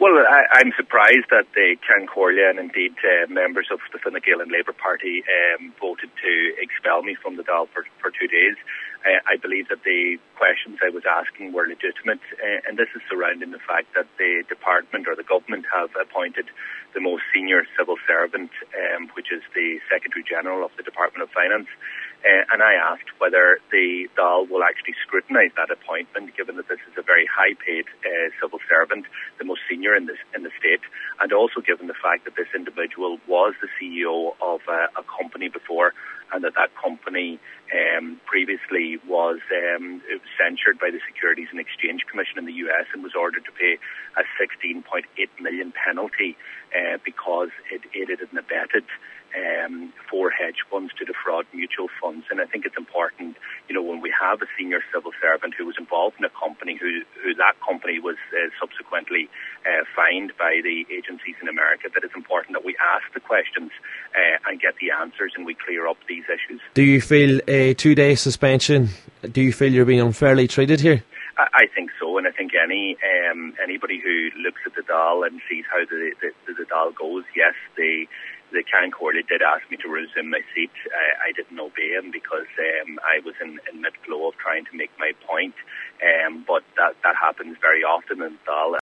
Well, I'm surprised that the Ceann Comhairle and indeed members of the Fine Gael and Labour Party voted to expel me from the Dáil for 2 days. I believe that the questions I was asking were legitimate, and this is surrounding the fact that the department or the government have appointed the most senior civil servant, which is the Secretary General of the Department of Finance. And I asked whether the Dáil will actually scrutinise that appointment, given that this is a very high-paid civil servant, the most senior in the state, and also given the fact that this individual was the CEO of a company before, and that company previously was censured by the Securities and Exchange Commission in the US and was ordered to pay a $16.8 million penalty because it aided and abetted 4 hedge funds to defraud mutual funds. And I think it's important, when we have a senior civil servant who was involved in a company, who that company was subsequently fined by the agencies in America, that it's important that we ask the questions and get the answers, and we clear up these issues. Do you feel a 2-day suspension, do you feel you're being unfairly treated here? I think so, and I think anybody who looks at the Dáil and sees how the Dáil goes, yes, the Ceann Comhairle did ask me to resume my seat. I didn't obey him because I was in mid-flow of trying to make my point, but that happens very often in the Dáil.